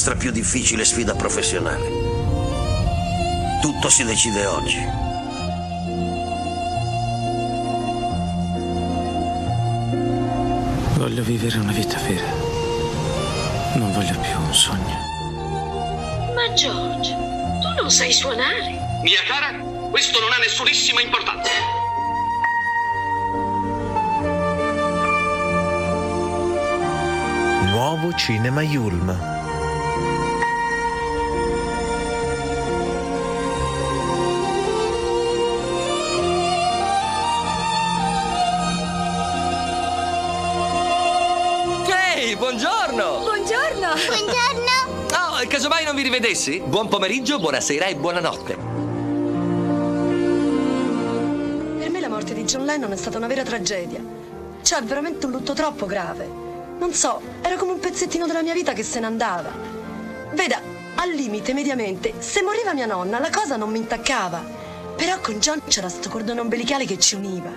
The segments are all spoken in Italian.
nostra più difficile sfida professionale. Tutto si decide oggi. Voglio vivere una vita vera. Non voglio più un sogno. Ma George, tu non sai suonare. Mia cara, questo non ha nessunissima importanza. Nuovo Cinema Yulm. Ehi, buongiorno! Buongiorno! Oh, casomai non vi rivedessi? Buon pomeriggio, buonasera e buonanotte. Per me la morte di John Lennon è stata una vera tragedia. Cioè, veramente un lutto troppo grave. Non so, era come un pezzettino della mia vita che se ne andava. Veda, al limite, mediamente, se moriva mia nonna, la cosa non mi intaccava. Però con John c'era sto cordone ombelicale che ci univa.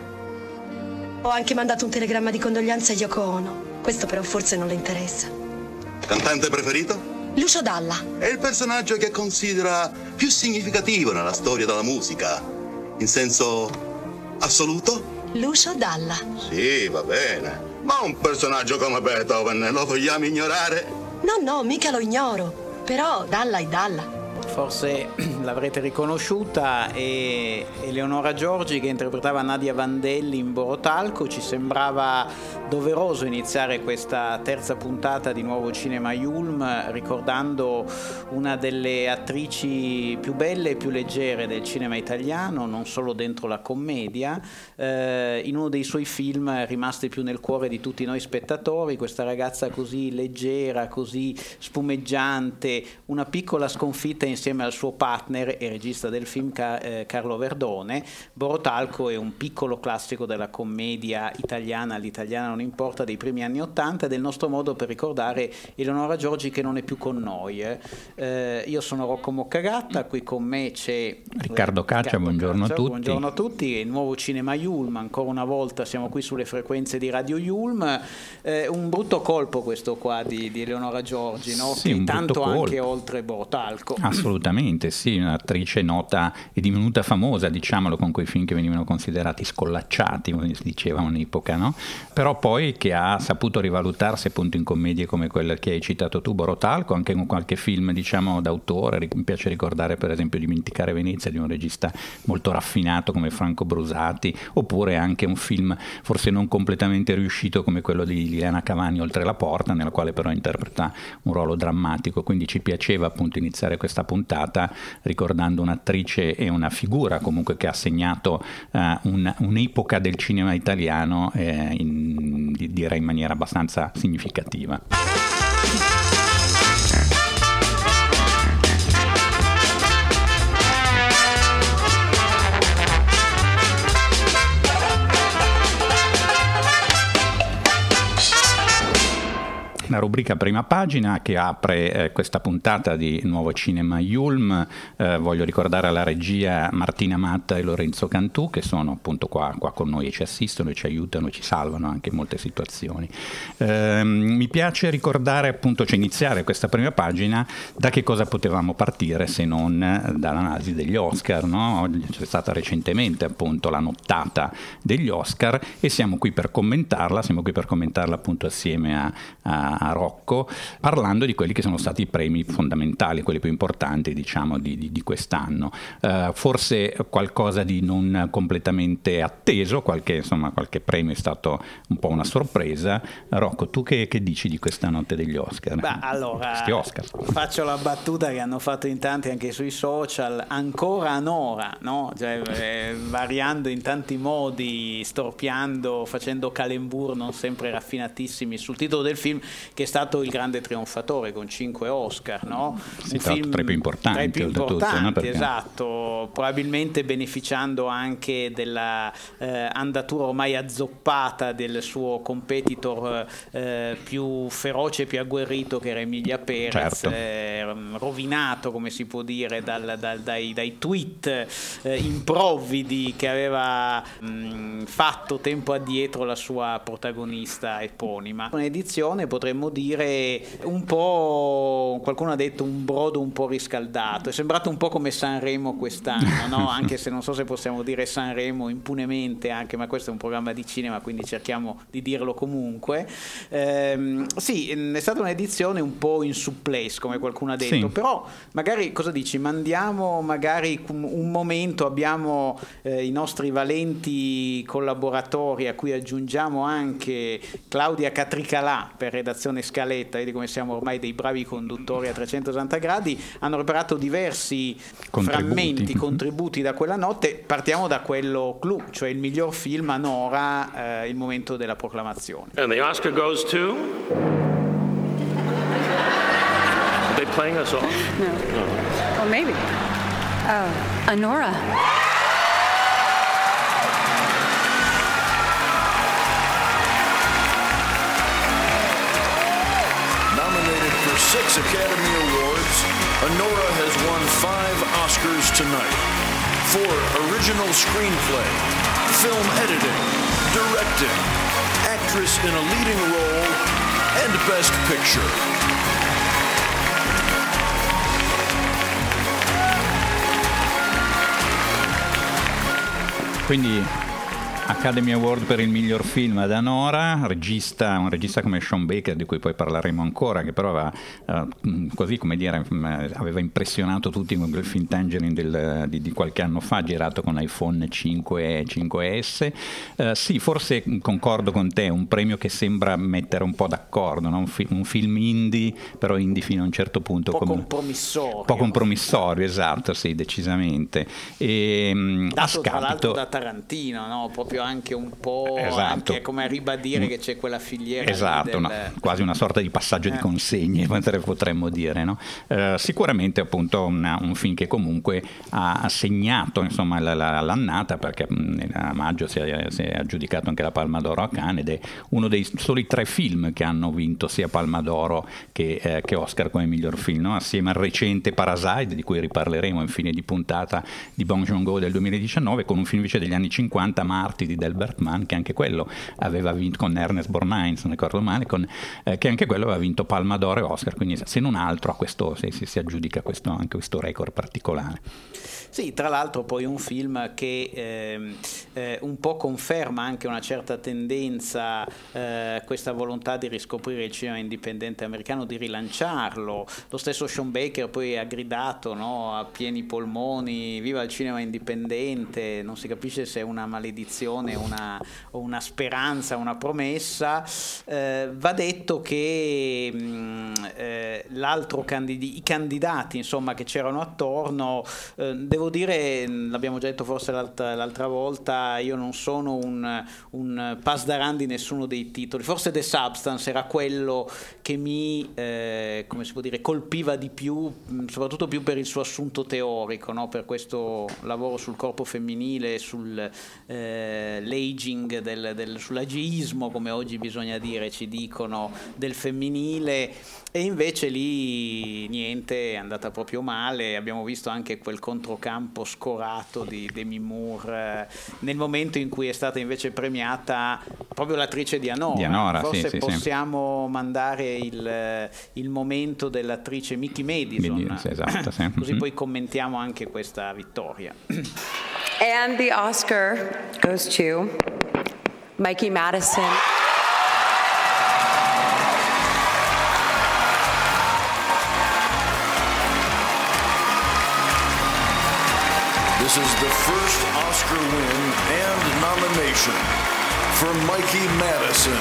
Ho anche mandato un telegramma di condoglianze a Yoko Ono. Questo però forse non le interessa. Cantante preferito? Lucio Dalla. È il personaggio che considera più significativo nella storia della musica. In senso assoluto? Lucio Dalla. Sì, va bene. Ma un personaggio come Beethoven lo vogliamo ignorare? No, mica lo ignoro. Però Dalla è Dalla. Forse l'avrete riconosciuta, è Eleonora Giorgi che interpretava Nadia Vandelli in Borotalco. Ci sembrava doveroso iniziare questa terza puntata di Nuovo Cinema Yulm ricordando una delle attrici più belle e più leggere del cinema italiano, non solo dentro la commedia, in uno dei suoi film rimasti più nel cuore di tutti noi spettatori, questa ragazza così leggera, così spumeggiante, una piccola sconfitta insieme al suo partner e regista del film Carlo Verdone. Borotalco è un piccolo classico della commedia italiana, l'italiana non importa, dei primi anni '80, ed è il nostro modo per ricordare Eleonora Giorgi che non è più con noi. Io sono Rocco Moccagatta, qui con me c'è Riccardo Caccia, buongiorno a tutti. Buongiorno a tutti, è il Nuovo Cinema Yulm, ancora una volta siamo qui sulle frequenze di Radio Yulm. Un brutto colpo questo qua di Eleonora Giorgi, no? Sì, che tanto colpo. Anche oltre Borotalco. Assolutamente sì, un'attrice nota e divenuta famosa, diciamolo, con quei film che venivano considerati scollacciati, come si diceva un'epoca, no? Però poi che ha saputo rivalutarsi appunto in commedie come quella che hai citato tu, Borotalco, anche con qualche film diciamo d'autore. Mi piace ricordare per esempio Dimenticare Venezia di un regista molto raffinato come Franco Brusati, oppure anche un film forse non completamente riuscito come quello di Liliana Cavani, Oltre la porta, nella quale però interpreta un ruolo drammatico. Quindi ci piaceva appunto iniziare questa puntata ricordando un'attrice e una figura comunque che ha segnato un'epoca del cinema italiano direi in maniera abbastanza significativa. La rubrica Prima Pagina che apre questa puntata di Nuovo Cinema Yulm. Voglio ricordare alla regia Martina Matta e Lorenzo Cantù, che sono appunto qua con noi e ci assistono e ci aiutano e ci salvano anche in molte situazioni. Mi piace ricordare appunto, cioè iniziare questa prima pagina da che cosa potevamo partire se non dall'analisi degli Oscar, no? C'è stata recentemente appunto la nottata degli Oscar e siamo qui per commentarla appunto assieme a Rocco, parlando di quelli che sono stati i premi fondamentali, quelli più importanti diciamo di quest'anno. Forse qualcosa di non completamente atteso, qualche premio è stato un po' una sorpresa. Rocco, tu che dici di questa notte degli Oscar? Beh, allora, questi Oscar. Faccio la battuta che hanno fatto in tanti anche sui social, ancora Anora, no? Cioè, variando in tanti modi, storpiando, facendo calembour non sempre raffinatissimi sul titolo del film, che è stato il grande trionfatore con 5 Oscar, no? Un film tra i più importanti, no? Perché... Esatto, probabilmente beneficiando anche della andatura ormai azzoppata del suo competitor più feroce e più agguerrito, che era Emilia Perez, certo. Rovinato, come si può dire, dai tweet improvvidi che aveva fatto tempo addietro la sua protagonista eponima. Un'edizione, potremmo potremmo dire un po', qualcuno ha detto un brodo un po' riscaldato, è sembrato un po' come Sanremo quest'anno, no? Anche se non so se possiamo dire Sanremo impunemente anche, ma questo è un programma di cinema, quindi cerchiamo di dirlo comunque. Sì, è stata un'edizione un po' in suppléce, come qualcuno ha detto, sì. Però magari, cosa dici, mandiamo magari un momento, abbiamo i nostri valenti collaboratori a cui aggiungiamo anche Claudia Catricalà per redazione Scaletta, vedi come siamo ormai dei bravi conduttori a 360 gradi, hanno preparato diversi frammenti, contributi da quella notte. Partiamo da quello clou, cioè il miglior film a Nora, il momento della proclamazione. And the Oscar goes to... Are they playing us off? No. Well, maybe. Anora. Nominated for 6 Academy Awards, Anora has won 5 Oscars tonight for original screenplay, film editing, directing, actress in a leading role, and Best Picture. Quindi Academy Award per il miglior film ad Anora, un regista come Sean Baker, di cui poi parleremo ancora, che però aveva, così come dire, aveva impressionato tutti con quel film Tangerine di qualche anno fa, girato con iPhone 5 e 5S. Sì, forse concordo con te, un premio che sembra mettere un po' d'accordo, no? Un film indie, però indie fino a un certo punto. Un po' compromissorio. Un po' compromissorio, esatto, sì, decisamente. Dato tra l'altro da Tarantino, no? Proprio anche un po', esatto. Anche come a ribadire che c'è quella filiera, esatto, quasi una sorta di passaggio di consegne, potremmo dire, no? Sicuramente appunto un film che comunque ha segnato, insomma, l'annata, perché a maggio si è aggiudicato anche la Palma d'Oro a Cannes ed è uno dei soli 3 film che hanno vinto sia Palma d'Oro che Oscar come miglior film, no? Assieme al recente Parasite, di cui riparleremo in fine di puntata, di Bong Joon-ho del 2019, con un film invece degli anni 50, Marty di Delbert Mann, che anche quello aveva vinto, con Ernest Borgnine, se non ricordo male, che anche quello aveva vinto Palma d'Oro e Oscar, quindi se non altro si aggiudica anche questo record particolare. Sì, tra l'altro poi un film che un po' conferma anche una certa tendenza, questa volontà di riscoprire il cinema indipendente americano, di rilanciarlo. Lo stesso Sean Baker poi ha gridato, no, a pieni polmoni: viva il cinema indipendente, non si capisce se è una maledizione o una speranza, una promessa. Va detto che i candidati, insomma, che c'erano attorno, devo dire, l'abbiamo già detto forse l'altra volta, io non sono un pasdaran di nessuno dei titoli. Forse The Substance era quello che mi come si può dire, colpiva di più, soprattutto più per il suo assunto teorico, no? Per questo lavoro sul corpo femminile, sull'aging, sull'ageismo, come oggi bisogna dire, ci dicono, del femminile. E invece lì niente, è andata proprio male. Abbiamo visto anche quel controcampo scorato di Demi Moore nel momento in cui è stata invece premiata proprio l'attrice di Anora. Forse possiamo mandare il momento dell'attrice Mickey Madison, esatto, sì. Così poi commentiamo anche questa vittoria. And the Oscar goes to Mikey Madison. This is the first Oscar win and nomination for Mikey Madison.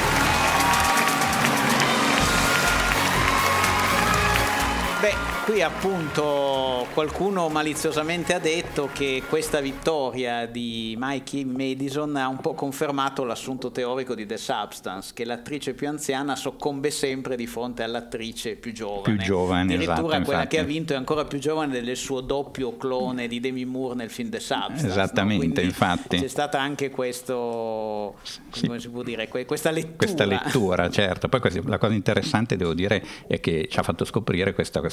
Beh, qui appunto qualcuno maliziosamente ha detto che questa vittoria di Mikey Madison ha un po' confermato l'assunto teorico di The Substance, che l'attrice più anziana soccombe sempre di fronte all'attrice più giovane. Addirittura esatto, quella infatti. che ha vinto è ancora più giovane del suo doppio clone di Demi Moore nel film The Substance. Esattamente, no? infatti. C'è stata anche questo, come si può dire, questa lettura. Questa lettura, certo. Poi la cosa interessante, devo dire, è che ci ha fatto scoprire questa premiazione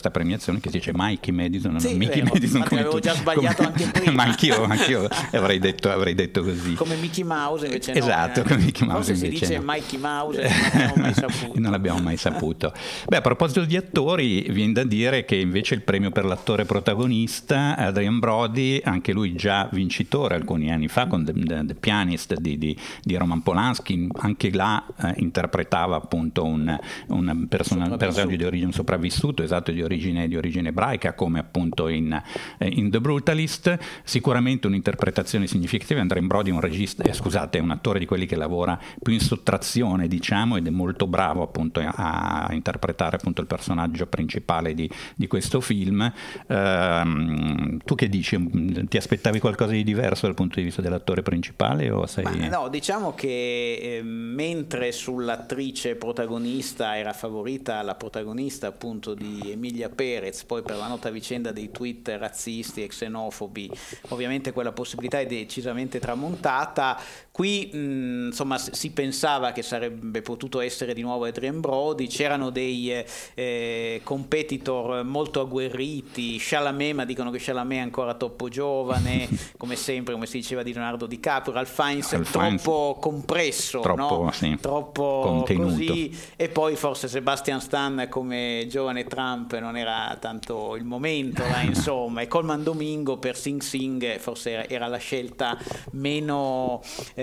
pronunciazione che si dice Mikey Madison, sì, non Mickey Madison, come avevo tu, già sbagliato anche prima. ma anch'io avrei detto così. Come Mickey Mouse invece esatto, come Mickey Mouse forse invece si dice no. Mikey Mouse, non l'abbiamo mai saputo. Non l'abbiamo mai saputo. Beh, a proposito di attori, viene da dire che invece il premio per l'attore protagonista, Adrien Brody, anche lui già vincitore alcuni anni fa con The Pianist di Roman Polanski, anche là interpretava appunto un personaggio di origine sopravvissuto, esatto, di origine ebraica, come appunto in The Brutalist. Sicuramente un'interpretazione significativa. Adrien Brody è un attore di quelli che lavora più in sottrazione, diciamo, ed è molto bravo appunto a interpretare appunto il personaggio principale di questo film. Tu che dici? Ti aspettavi qualcosa di diverso dal punto di vista dell'attore principale o sei... No, diciamo che mentre sull'attrice protagonista era favorita la protagonista appunto di Emilia Perez, poi per la nota vicenda dei tweet razzisti e xenofobi ovviamente quella possibilità è decisamente tramontata. Qui insomma si pensava che sarebbe potuto essere di nuovo Adrien Brody, c'erano dei competitor molto agguerriti, Chalamet, ma dicono che Chalamet è ancora troppo giovane, come sempre, come si diceva di Leonardo DiCaprio, Ralph Fiennes troppo compresso, troppo, no? Sì, troppo contenuto. Così, e poi forse Sebastian Stan come giovane Trump non era tanto il momento là, insomma, e Colman Domingo per Sing Sing forse era la scelta meno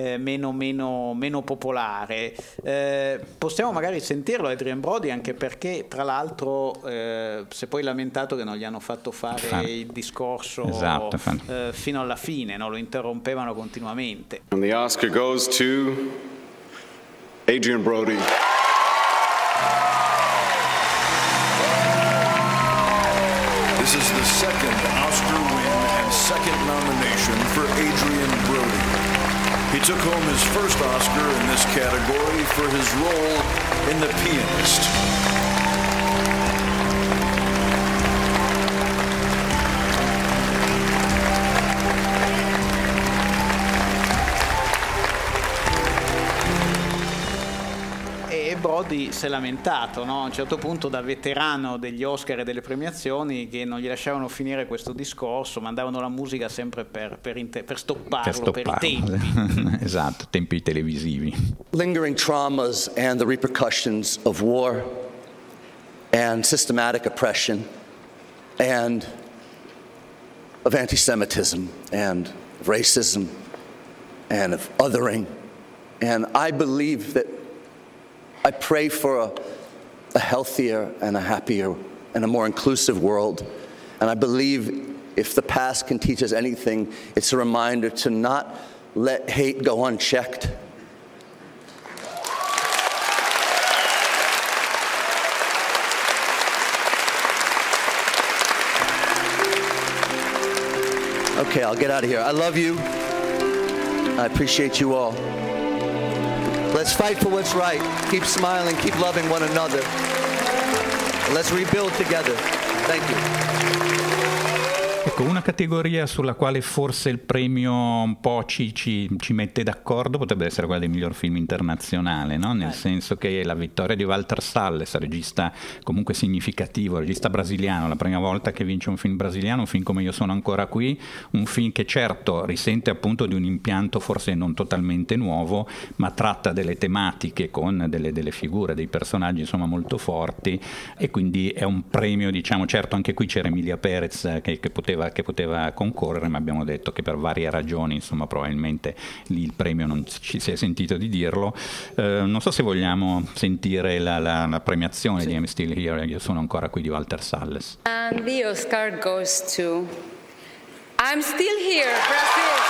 popolare. Possiamo magari sentirlo Adrien Brody, anche perché tra l'altro si è poi lamentato che non gli hanno fatto fare il discorso fino alla fine, no? Lo interrompevano continuamente. And the Oscar goes to Adrien Brody. This is the second Oscar win and second nomination for Adrien Brody. He took home his first Oscar in this category for his role in The Pianist. Brody si è lamentato, no? A un certo punto, da veterano degli Oscar e delle premiazioni, che non gli lasciavano finire questo discorso, mandavano la musica sempre per stopparlo, per i tempi. Esatto, tempi televisivi. Lingering traumas and the repercussions of war and systematic oppression and of anti-Semitism and of racism and of othering. And I believe that I pray for a healthier and a happier and a more inclusive world. And I believe if the past can teach us anything, it's a reminder to not let hate go unchecked. Okay, I'll get out of here. I love you. I appreciate you all. Let's fight for what's right. Keep smiling, keep loving one another. Let's rebuild together. Thank you. Ecco, una categoria sulla quale forse il premio un po' ci mette d'accordo potrebbe essere quella del miglior film internazionale, no? Nel senso che la vittoria di Walter Salles, regista comunque significativo, regista brasiliano, la prima volta che vince un film brasiliano, un film come Io sono ancora qui, un film che certo risente appunto di un impianto forse non totalmente nuovo, ma tratta delle tematiche con delle figure, dei personaggi insomma molto forti, e quindi è un premio, diciamo, certo anche qui c'era Emilia Perez che poteva concorrere, ma abbiamo detto che per varie ragioni insomma probabilmente lì il premio non ci si è sentito di dirlo. Non so se vogliamo sentire la premiazione di I'm Still Here, Io sono ancora qui di Walter Salles. And the Oscar goes to I'm Still Here, Brazil.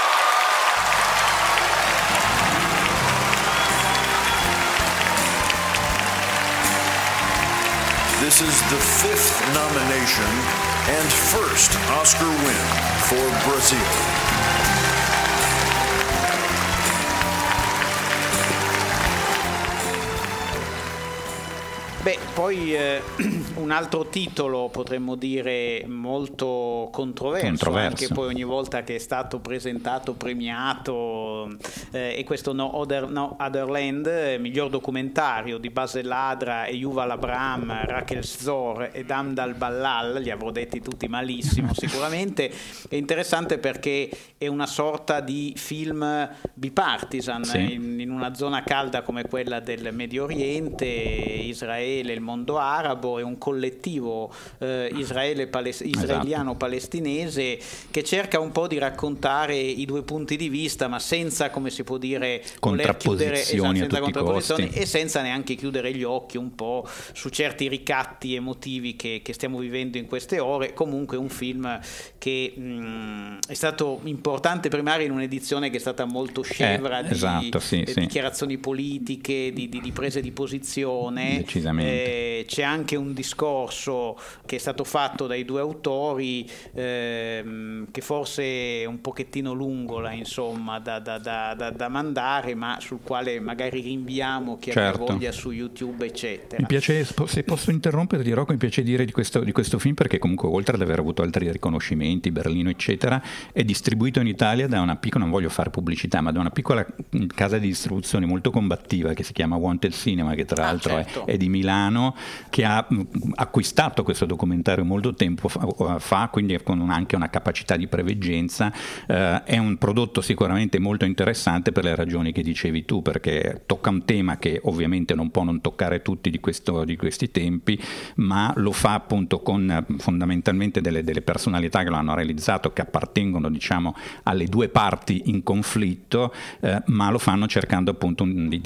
This is the fifth nomination and first Oscar win for Brazil. Beh, Poi un altro titolo, potremmo dire, molto controverso. Anche poi ogni volta che è stato presentato, premiato, è questo No Other Land, miglior documentario di Bassel Ladra e Yuval Abraham, Rachel Zor e Amdal Ballal, li avrò detti tutti malissimo sicuramente. È interessante perché è una sorta di film bipartisan, sì, in una zona calda come quella del Medio Oriente, Israele, il mondo arabo, è un collettivo israeliano-palestinese che cerca un po' di raccontare i due punti di vista, ma senza, come si può dire, contrapposizioni a tutti i costi, e senza neanche chiudere gli occhi un po' su certi ricatti emotivi che stiamo vivendo in queste ore. Comunque un film che è stato importante premiare in un'edizione che è stata molto scevra di dichiarazioni politiche, di prese di posizione. Decisamente. C'è anche un discorso che è stato fatto dai due autori che forse è un pochettino lungo insomma da mandare, ma sul quale magari rinviamo chi ha voglia su YouTube eccetera. Mi piace, se posso interromperti Rocco, mi piace dire di questo film, perché comunque oltre ad aver avuto altri riconoscimenti, Berlino eccetera, è distribuito in Italia da una piccola, non voglio fare pubblicità, ma da una piccola casa di distribuzione molto combattiva che si chiama Wanted Cinema, che tra l'altro è di Milano, che ha acquistato questo documentario molto tempo fa, quindi con anche una capacità di preveggenza. È un prodotto sicuramente molto interessante per le ragioni che dicevi tu, perché tocca un tema che ovviamente non può non toccare tutti di questi tempi, ma lo fa appunto con fondamentalmente delle personalità che lo hanno realizzato, che appartengono diciamo alle due parti in conflitto, ma lo fanno cercando appunto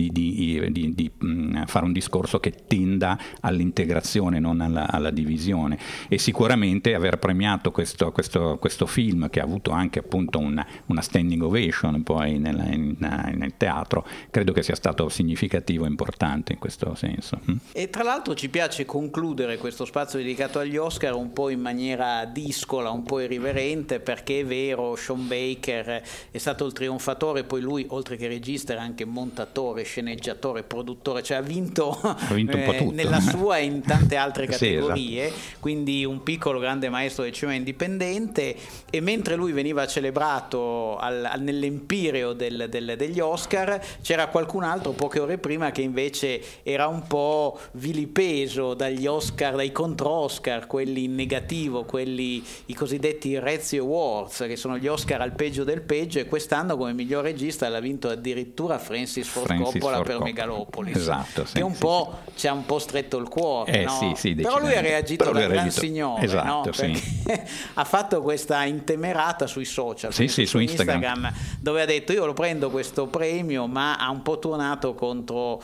di fare un discorso che tenda all'integrazione, non alla divisione. E sicuramente aver premiato questo film, che ha avuto anche appunto una standing ovation poi nel teatro, credo che sia stato significativo e importante in questo senso. E tra l'altro ci piace concludere questo spazio dedicato agli Oscar un po' in maniera discola, un po' irriverente, perché è vero, Sean Baker è stato il trionfatore, poi lui oltre che regista era anche montatore, sceneggiatore, produttore, cioè ha vinto un po' tutto nella sua e in tante altre categorie, esatto. Quindi un piccolo grande maestro del cinema indipendente. E mentre lui veniva celebrato nell'empireo degli Oscar, c'era qualcun altro poche ore prima che invece era un po' vilipeso dagli Oscar, dai contro-Oscar, quelli in negativo, quelli i cosiddetti Razzie Awards, che sono gli Oscar al peggio del peggio, e quest'anno come miglior regista l'ha vinto addirittura Francis Ford Coppola per Megalopolis, esatto, che un po' ci ha un po' stretto il cuore, no? Però lui ha reagito da gran signore, esatto, no? Ha fatto questa intemerata sui social, su Instagram, dove ha detto: io lo prendo questo premio, ma ha un po' tuonato contro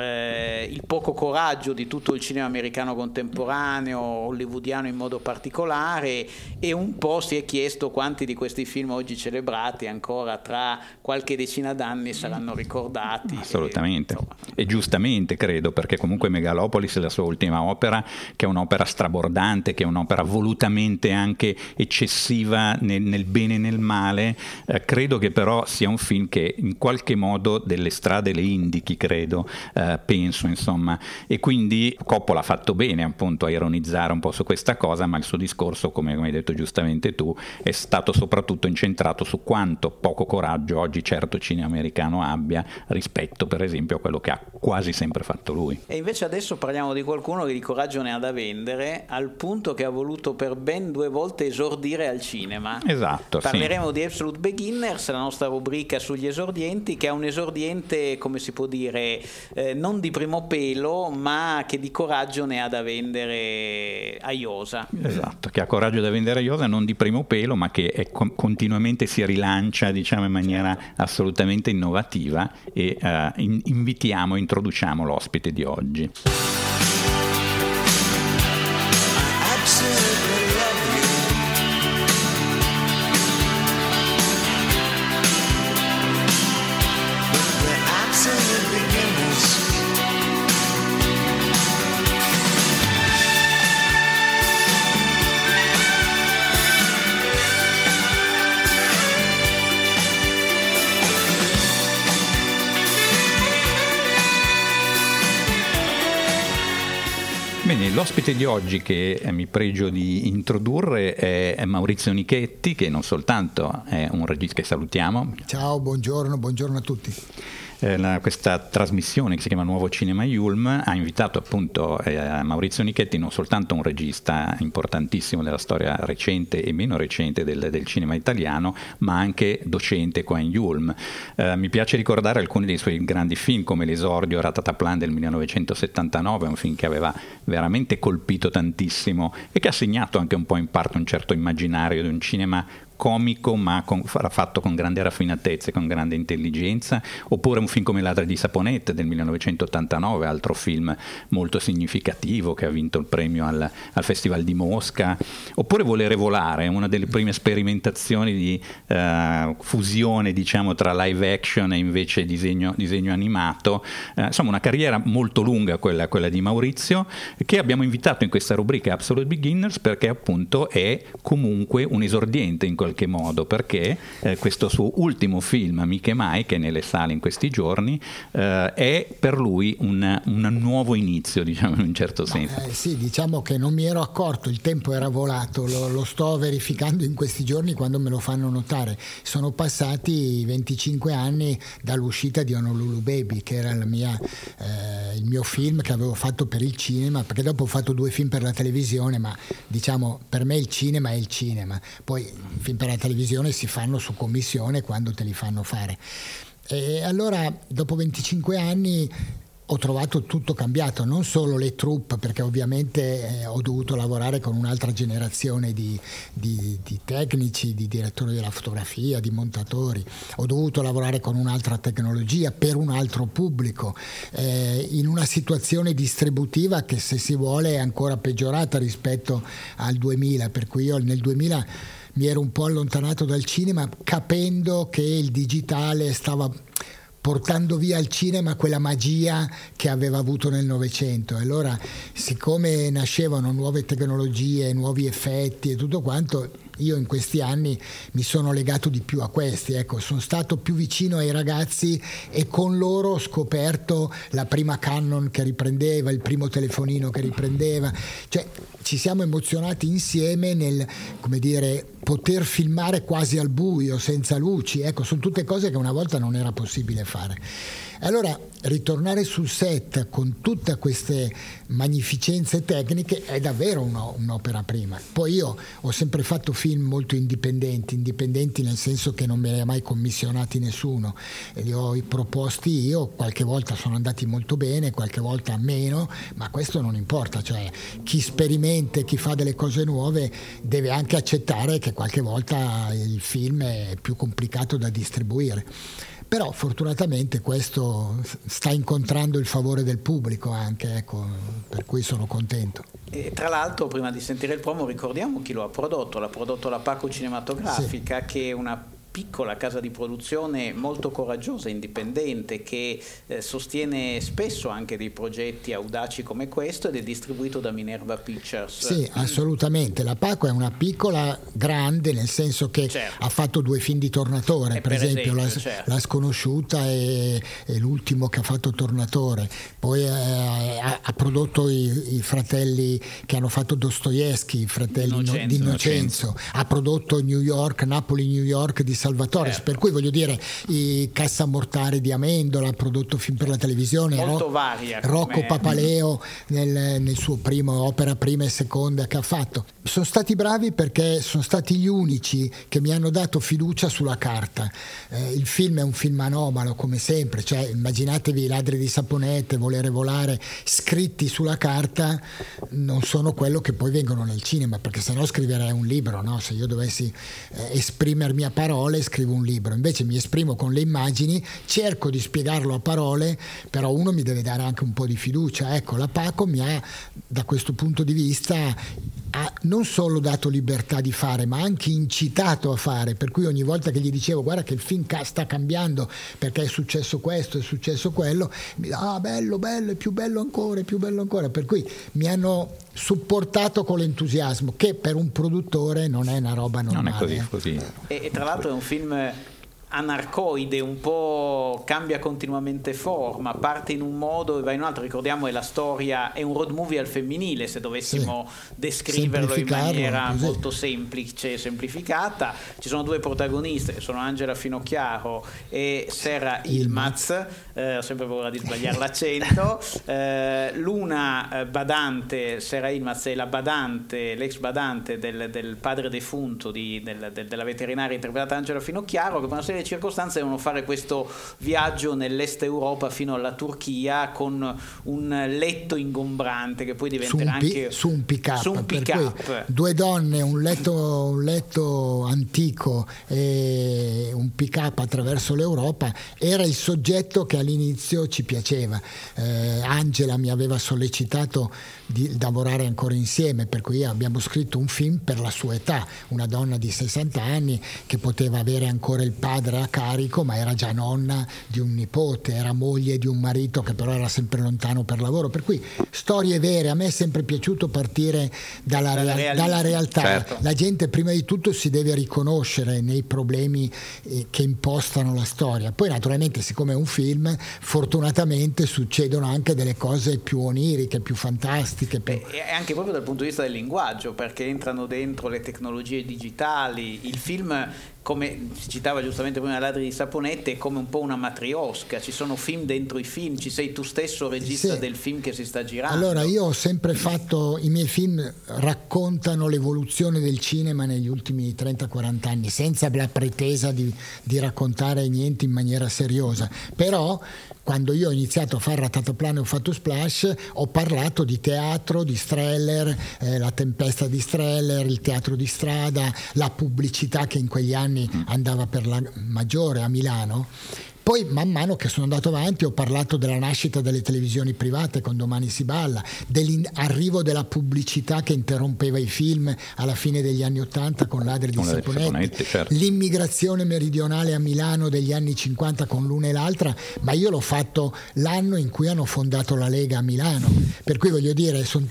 il poco coraggio di tutto il cinema americano contemporaneo, hollywoodiano in modo particolare, e un po' si è chiesto quanti di questi film oggi celebrati ancora tra qualche decina d'anni saranno ricordati. Assolutamente, e giustamente credo, perché comunque Megalopolis è la sua ultima opera, che è un'opera strabordante, che è un'opera volutamente anche eccessiva nel bene e nel male. Credo che però sia un film che in qualche modo delle strade le indichi, credo, penso insomma, e quindi Coppola ha fatto bene appunto a ironizzare un po' su questa cosa, ma il suo discorso, come hai detto giustamente tu, è stato soprattutto incentrato su quanto poco coraggio oggi certo cinema americano abbia rispetto per esempio a quello che ha quasi sempre fatto lui. E invece adesso parliamo di qualcuno che di coraggio ne ha da vendere, al punto che ha voluto per ben 2 volte esordire al cinema. Esatto. Parleremo di Absolute Beginners, la nostra rubrica sugli esordienti, che è un esordiente, come si può dire, non di primo pelo, ma che di coraggio ne ha da vendere a iosa. Esatto, che ha coraggio da vendere a iosa, non di primo pelo, ma che continuamente si rilancia, diciamo, in maniera assolutamente innovativa, e introduciamo l'ospite di oggi. Bene, l'ospite di oggi che mi pregio di introdurre è Maurizio Nichetti, che non soltanto è un regista, che salutiamo. Ciao, buongiorno a tutti. Questa trasmissione che si chiama Nuovo Cinema Yulm ha invitato appunto Maurizio Nichetti, non soltanto un regista importantissimo della storia recente e meno recente del cinema italiano, ma anche docente qua in Yulm. Mi piace ricordare alcuni dei suoi grandi film, come l'esordio Ratataplan del 1979, un film che aveva veramente colpito tantissimo e che ha segnato anche un po' in parte un certo immaginario di un cinema comico, ma fatto con grande raffinatezza e con grande intelligenza. Oppure un film come Ladri di Saponette del 1989, altro film molto significativo che ha vinto il premio al Festival di Mosca. Oppure Volere volare, una delle prime sperimentazioni di fusione, diciamo, tra live action e invece disegno animato. Insomma, una carriera molto lunga quella di Maurizio, che abbiamo invitato in questa rubrica Absolute Beginners perché appunto è comunque un esordiente in qualche modo, perché questo suo ultimo film, Amiche Mai, che è nelle sale in questi giorni, è per lui un nuovo inizio, diciamo, in un certo senso. Sì, diciamo che non mi ero accorto, il tempo era volato, lo sto verificando in questi giorni quando me lo fanno notare. Sono passati 25 anni dall'uscita di Honolulu Baby, che era il mio film che avevo fatto per il cinema, perché dopo ho fatto 2 film per la televisione, ma diciamo per me il cinema è il cinema, poi i film per la televisione si fanno su commissione quando te li fanno fare. E allora dopo 25 anni ho trovato tutto cambiato, non solo le troupe, perché ovviamente ho dovuto lavorare con un'altra generazione di tecnici, di direttori della fotografia, di montatori, ho dovuto lavorare con un'altra tecnologia per un altro pubblico, in una situazione distributiva che, se si vuole, è ancora peggiorata rispetto al 2000, per cui io nel 2000 mi ero un po' allontanato dal cinema, capendo che il digitale stava portando via al cinema quella magia che aveva avuto nel Novecento. E allora, siccome nascevano nuove tecnologie, nuovi effetti e tutto quanto, io in questi anni mi sono legato di più a questi, ecco, sono stato più vicino ai ragazzi e con loro ho scoperto la prima Canon che riprendeva, il primo telefonino che riprendeva, cioè ci siamo emozionati insieme nel, come dire, poter filmare quasi al buio, senza luci, ecco, sono tutte cose che una volta non era possibile fare. Allora, ritornare sul set con tutte queste magnificenze tecniche è davvero un'opera prima. Poi io ho sempre fatto film molto indipendenti nel senso che non me li ha mai commissionati nessuno, li ho proposti io, qualche volta sono andati molto bene, qualche volta meno, ma questo non importa, cioè chi sperimenta e chi fa delle cose nuove deve anche accettare che qualche volta il film è più complicato da distribuire. Però fortunatamente questo sta incontrando il favore del pubblico anche, ecco, per cui sono contento. E tra l'altro, prima di sentire il promo, ricordiamo chi lo ha prodotto. L'ha prodotto la Paco Cinematografica, sì, che è una piccola casa di produzione molto coraggiosa, indipendente, che sostiene spesso anche dei progetti audaci come questo, ed è distribuito da Minerva Pictures. Sì, assolutamente. La Paco è una piccola grande, nel senso che ha fatto 2 film di Tornatore, per esempio La Sconosciuta e l'ultimo che ha fatto Tornatore. Poi ha prodotto i fratelli che hanno fatto Dostoevsky, i fratelli di Innocenzo. Ha prodotto Napoli-New York di Salvatore, per cui voglio dire, i Cassamortari di Amendola, ha prodotto film per la televisione, molto varia, Rocco Papaleo nel suo opera prima e seconda che ha fatto. Sono stati bravi perché sono stati gli unici che mi hanno dato fiducia sulla carta. Il film è un film anomalo come sempre, cioè immaginatevi Ladri di Saponette, Volere volare, scritti sulla carta, non sono quello che poi vengono nel cinema, perché sennò scriverei un libro, no? Se io dovessi esprimermi a parole, scrivo un libro. Invece mi esprimo con le immagini, cerco di spiegarlo a parole, però uno mi deve dare anche un po' di fiducia. Ecco, la Paco mi ha, da questo punto di vista, ha non solo dato libertà di fare, ma anche incitato a fare, per cui ogni volta che gli dicevo guarda che il film sta cambiando perché è successo questo, è successo quello, mi dà bello, è più bello ancora, per cui mi hanno supportato con l'entusiasmo, che per un produttore non è una roba normale. Non è così. E tra l'altro è un film anarcoide, un po' cambia continuamente forma, parte in un modo e va in un altro. Ricordiamo che la storia è un road movie al femminile, se dovessimo descriverlo in maniera molto semplice, semplificata. Ci sono due protagoniste che sono Angela Finocchiaro e Sera Yilmaz, ho sempre paura di sbagliare l'accento. L'una badante, Sera Yilmaz, è la badante, l'ex badante del padre defunto della veterinaria interpretata Angela Finocchiaro, che per una serie di circostanze devono fare questo viaggio nell'est Europa fino alla Turchia con un letto ingombrante che poi diventerà su un pick-up. Due donne, un letto antico e un pick-up attraverso l'Europa era il soggetto che all'inizio ci piaceva. Angela mi aveva sollecitato di lavorare ancora insieme, per cui abbiamo scritto un film per la sua età, una donna di 60 anni che poteva avere ancora il padre a carico, ma era già nonna di un nipote, era moglie di un marito che però era sempre lontano per lavoro, per cui storie vere. A me è sempre piaciuto partire dalla realtà. Certo. La gente prima di tutto si deve riconoscere nei problemi che impostano la storia, poi naturalmente, siccome è un film, fortunatamente succedono anche delle cose più oniriche, più fantastiche. E anche proprio dal punto di vista del linguaggio, perché entrano dentro le tecnologie digitali. Il film, come si citava giustamente prima Ladri di Saponette, è come un po' una matriosca, ci sono film dentro i film, ci sei tu stesso regista del film che si sta girando. Allora, io ho sempre fatto, i miei film raccontano l'evoluzione del cinema negli ultimi 30-40 anni, senza la pretesa di raccontare niente in maniera seriosa, però quando io ho iniziato a fare Ratatoplane e ho fatto Splash, ho parlato di teatro, di Streller, la tempesta di Streller, il teatro di strada, la pubblicità che in quegli anni andava per la maggiore a Milano. Poi man mano che sono andato avanti ho parlato della nascita delle televisioni private con Domani si balla, dell'arrivo della pubblicità che interrompeva i film alla fine degli anni '80 con Ladri di Saponetti, certo. L'immigrazione meridionale a Milano degli anni '50 con l'una e l'altra, ma io l'ho fatto l'anno in cui hanno fondato la Lega a Milano, per cui voglio dire, sono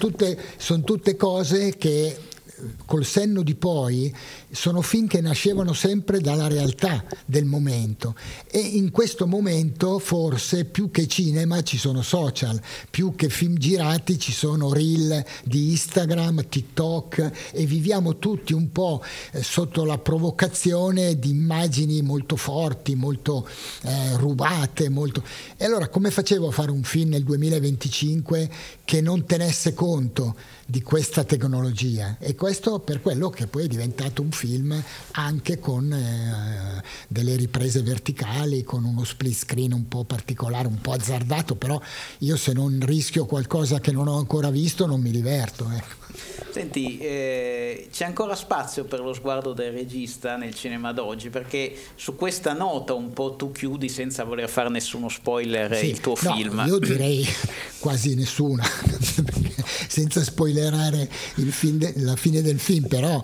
tutte cose che col senno di poi sono film che nascevano sempre dalla realtà del momento, e in questo momento forse più che cinema ci sono social, più che film girati ci sono reel di Instagram, TikTok, e viviamo tutti un po' sotto la provocazione di immagini molto forti, molto rubate, e allora come facevo a fare un film nel 2025 che non tenesse conto di questa tecnologia? E questo per quello che poi è diventato un film anche con delle riprese verticali, con uno split screen un po' particolare, un po' azzardato, però io se non rischio qualcosa che non ho ancora visto non mi diverto, ecco. Senti, c'è ancora spazio per lo sguardo del regista nel cinema d'oggi? Perché su questa nota un po' tu chiudi, senza voler fare nessuno spoiler, il tuo film. Io direi quasi nessuna, senza spoilerare la fine del film, però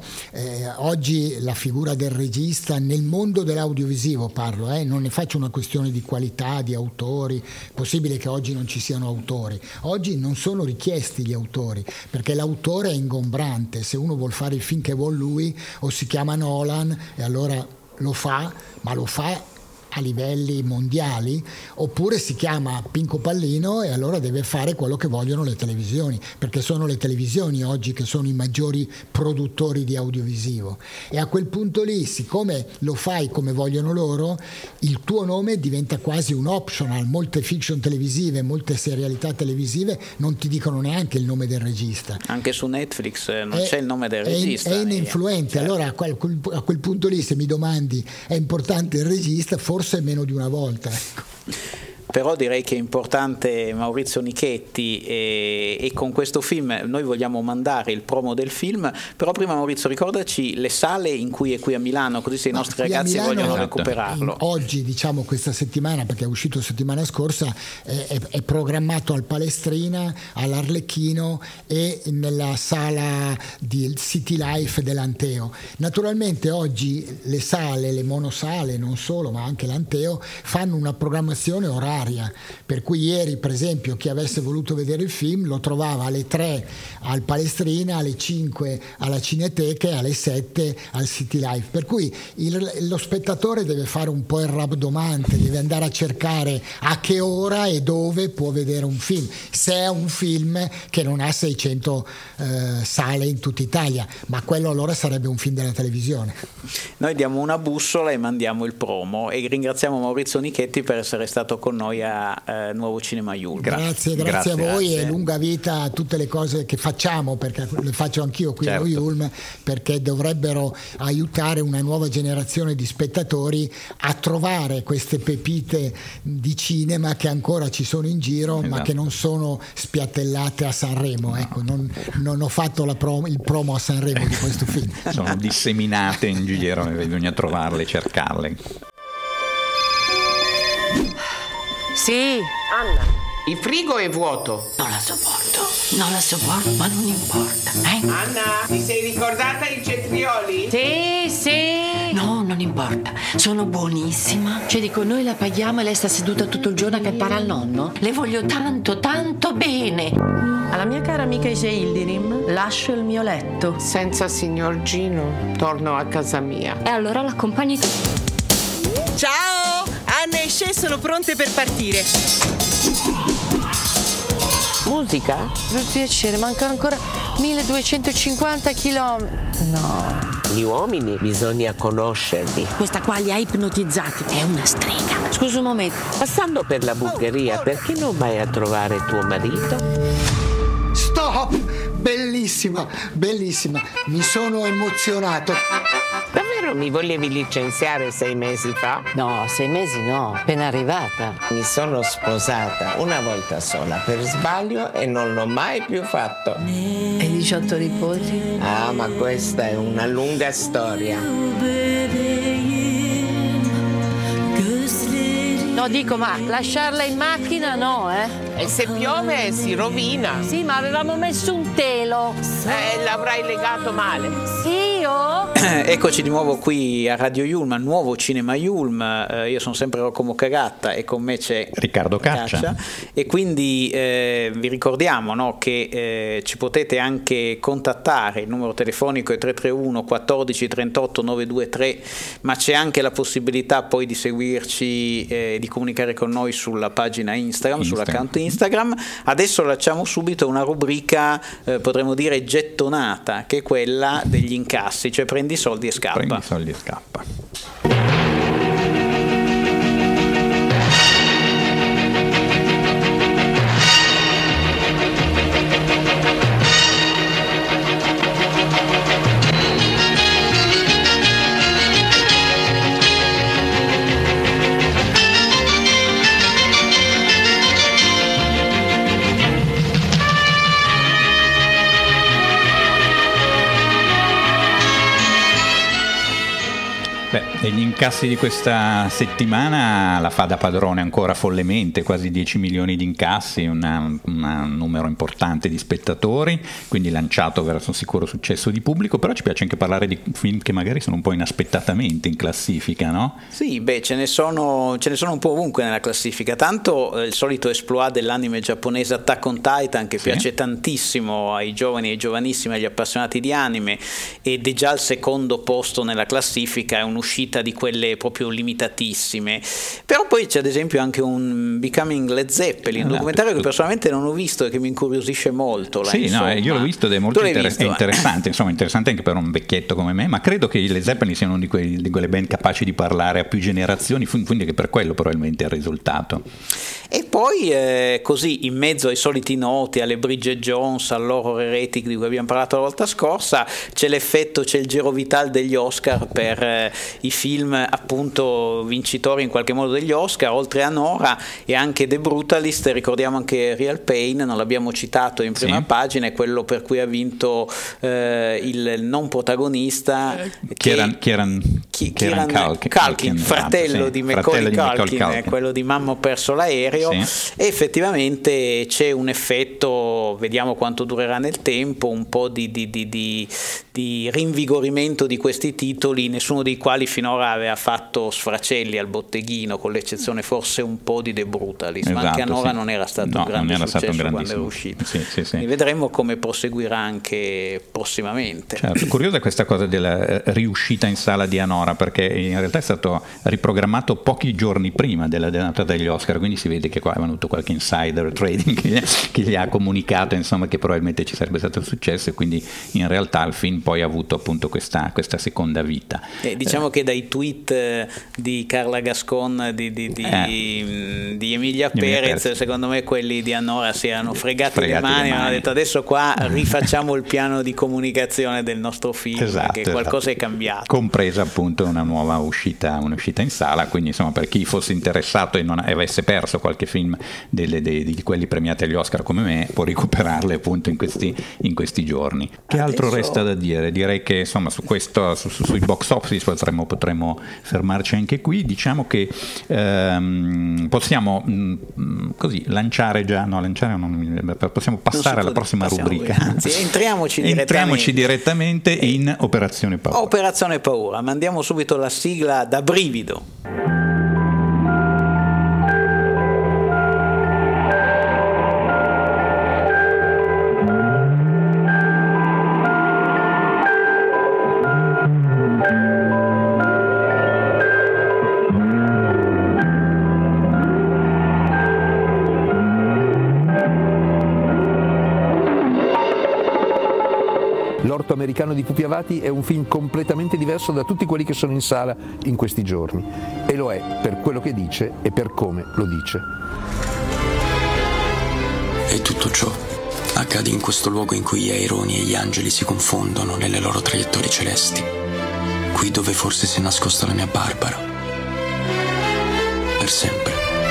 oggi la figura del regista nel mondo dell'audiovisivo parlo, non ne faccio una questione di qualità, di autori, possibile che oggi non ci siano autori, oggi non sono richiesti gli autori, perché l'autore è ingombrante, se uno vuol fare il film che vuol lui o si chiama Nolan e allora lo fa, ma lo fa a livelli mondiali, oppure si chiama Pinco Pallino e allora deve fare quello che vogliono le televisioni, perché sono le televisioni oggi che sono i maggiori produttori di audiovisivo, e a quel punto lì, siccome lo fai come vogliono loro, il tuo nome diventa quasi un optional. Molte fiction televisive, molte serialità televisive non ti dicono neanche il nome del regista, anche su Netflix non c'è il nome del regista, è ininfluente, certo. Allora a quel punto lì, se mi domandi è importante il regista, forse meno di una volta, ecco. Però direi che è importante Maurizio Nichetti, e con questo film noi vogliamo mandare il promo del film, però prima Maurizio ricordaci le sale in cui è qui a Milano, così se i nostri ragazzi vogliono recuperarlo. Oggi, diciamo questa settimana, perché è uscito settimana scorsa, è programmato al Palestrina, all'Arlecchino e nella sala di City Life dell'Anteo. Naturalmente oggi le sale, le monosale, non solo, ma anche l'Anteo, fanno una programmazione oraria, oraria, per cui ieri per esempio chi avesse voluto vedere il film lo trovava alle 3 al Palestrina, alle 5 alla Cineteca e alle 7 al City Life, per cui lo spettatore deve fare un po' il rabdomante, deve andare a cercare a che ora e dove può vedere un film, se è un film che non ha 600 sale in tutta Italia, ma quello allora sarebbe un film della televisione. Noi diamo una bussola e mandiamo il promo e ringraziamo Maurizio Nichetti per essere stato con noi a Nuovo Cinema Yulm. Grazie a voi e lunga vita a tutte le cose che facciamo, perché le faccio anch'io qui a Yulm, perché dovrebbero aiutare una nuova generazione di spettatori a trovare queste pepite di cinema che ancora ci sono in giro, ma che non sono spiattellate a Sanremo. Ecco, non ho fatto il promo a Sanremo di questo film. Sono disseminate in giro, bisogna trovarle, cercarle. Sì, Anna, il frigo è vuoto. Non la sopporto, ma non importa. Anna, ti sei ricordata i cetrioli? Sì. No, non importa, sono buonissima. Cioè dico, noi la paghiamo e lei sta seduta tutto il giorno a cantare al nonno? Le voglio tanto, tanto bene. Alla mia cara amica Ise Ildirim lascio il mio letto. Senza signor Gino torno a casa mia. E allora l'accompagni tu. Ciao! Anna e Sce sono pronte per partire. Musica? Per piacere, mancano ancora 1250 chilometri. No. Gli uomini bisogna conoscerli. Questa qua li ha ipnotizzati, è una strega. Scusa un momento. Passando per la bulgaria, perché non vai a trovare tuo marito? Stop! Bellissima, mi sono emozionato. Davvero mi volevi licenziare 6 mesi fa? No, 6 mesi no, appena arrivata. Mi sono sposata una volta sola per sbaglio e non l'ho mai più fatto. E 18 nipoti? Ah, ma questa è una lunga storia. No, dico, ma lasciarla in macchina no, E se piove si rovina. Sì, ma avevamo messo un telo. L'avrai legato male. Io? Eccoci di nuovo qui a Radio Yulm, a Nuovo Cinema Yulm. Io sono sempre Rocco Moccagatta e con me c'è Riccardo Caccia. E quindi vi ricordiamo, no, che ci potete anche contattare, il numero telefonico è 331 14 38 923, ma c'è anche la possibilità poi di seguirci, di comunicare con noi sulla pagina Instagram, sull'account Instagram. Adesso lasciamo subito una rubrica, potremmo dire gettonata, che è quella degli incassi, cioè prendi i soldi e scappa. Prendi i soldi e scappa. E gli incassi di questa settimana la fa da padrone ancora follemente, quasi 10 milioni di incassi, un numero importante di spettatori, quindi lanciato verso un sicuro successo di pubblico. Però ci piace anche parlare di film che magari sono un po' inaspettatamente in classifica, no? Sì, ce ne sono un po' ovunque nella classifica, tanto il solito exploit dell'anime giapponese Attack on Titan, che piace tantissimo ai giovani, ai giovanissimi, agli appassionati di anime, ed è già al secondo posto nella classifica, è un'uscita di quelle proprio limitatissime. Però poi c'è ad esempio anche un Becoming Led Zeppelin, un documentario che personalmente non ho visto e che mi incuriosisce molto. Io l'ho visto ed è molto interessante, insomma interessante anche per un vecchietto come me, ma credo che i Led Zeppelin siano uno di quelle band capaci di parlare a più generazioni, quindi che per quello probabilmente è il risultato. E poi così in mezzo ai soliti noti, alle Bridget Jones, all'horror heretic di cui abbiamo parlato la volta scorsa, c'è il giro vital degli Oscar per i film appunto vincitori in qualche modo degli Oscar, oltre a Nora e anche The Brutalist. Ricordiamo anche Real Pain, non l'abbiamo citato in prima pagina, è quello per cui ha vinto il non protagonista Kieran Culkin, fratello di Macaulay Culkin, quello di Mamma ho perso l'aereo. E effettivamente c'è un effetto, vediamo quanto durerà nel tempo, un po' di rinvigorimento di questi titoli, nessuno dei quali finora aveva fatto sfracelli al botteghino, con l'eccezione forse un po' di The Brutalist, ma anche Anora non era stato un grande successo quando era uscito. Sì. Vedremo come proseguirà anche prossimamente. Certo, curiosa questa cosa della riuscita in sala di Anora, perché in realtà è stato riprogrammato pochi giorni prima della data degli Oscar, quindi si vede che qua è venuto qualche insider trading che gli ha comunicato, insomma, che probabilmente ci sarebbe stato il successo, e quindi in realtà il film poi ha avuto appunto questa seconda vita. Diciamo che dai tweet di Carla Gascon di Emilia Perez, secondo me quelli di Anora si erano fregati le mani e hanno detto adesso qua rifacciamo il piano di comunicazione del nostro film, che qualcosa è cambiato, compresa appunto una nuova un'uscita in sala, quindi insomma per chi fosse interessato e non avesse perso qualche film di quelli premiati agli Oscar come me, può recuperarle appunto in questi giorni. Che altro resta da dire? Direi che insomma sui box office potremmo fermarci anche qui. Diciamo che possiamo così possiamo passare alla prossima rubrica. Anzi, entriamoci direttamente in Operazione Paura. Operazione Paura, mandiamo subito la sigla da brivido. L'orto americano di Pupi Avati è un film completamente diverso da tutti quelli che sono in sala in questi giorni, e lo è per quello che dice e per come lo dice. E tutto ciò accade in questo luogo in cui gli aironi e gli angeli si confondono nelle loro traiettorie celesti, qui dove forse si è nascosta la mia Barbara per sempre.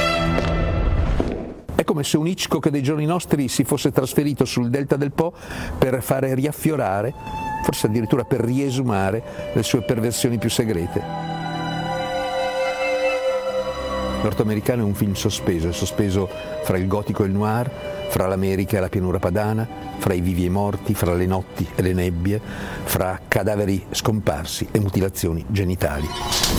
È come se un Hitchcock dei giorni nostri si fosse trasferito sul delta del Po per fare riaffiorare, forse addirittura per riesumare, le sue perversioni più segrete. L'orto americano è un film sospeso, è sospeso fra il gotico e il noir, fra l'America e la pianura padana, fra i vivi e i morti, fra le notti e le nebbie, fra cadaveri scomparsi e mutilazioni genitali.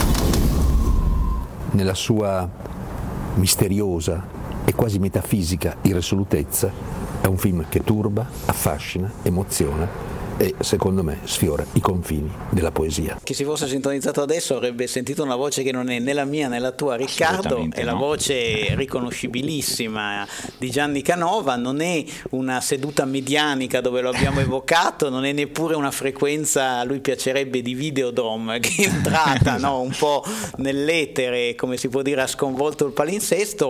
Nella sua misteriosa e quasi metafisica irresolutezza è un film che turba, affascina, emoziona e secondo me sfiora i confini della poesia. Chi si fosse sintonizzato adesso avrebbe sentito una voce che non è né la mia né la tua, Riccardo, è la voce riconoscibilissima di Gianni Canova, non è una seduta medianica dove lo abbiamo evocato, non è neppure una frequenza, a lui piacerebbe, di Videodrome, che è entrata un po' nell'etere, come si può dire, ha sconvolto il palinsesto,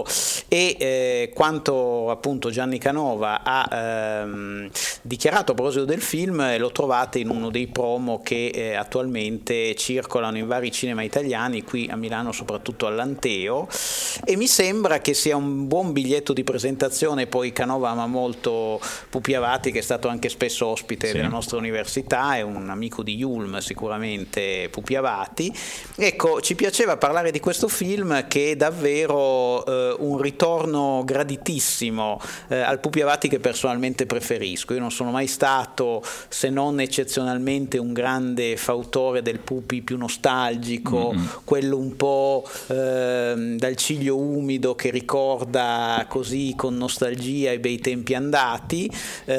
e quanto appunto Gianni Canova ha dichiarato a proposito del film lo trovate in uno dei promo che attualmente circolano in vari cinema italiani, qui a Milano soprattutto all'Anteo, e mi sembra che sia un buon biglietto di presentazione. Poi Canova ama molto Pupi Avati, che è stato anche spesso ospite della nostra università, è un amico di Yulm sicuramente Pupi Avati. Ecco, ci piaceva parlare di questo film che è davvero un ritorno graditissimo al Pupi Avati che personalmente preferisco. Io non sono mai stato, se non eccezionalmente, un grande fautore del Pupi più nostalgico, quello un po' dal ciglio umido che ricorda così con nostalgia i bei tempi andati,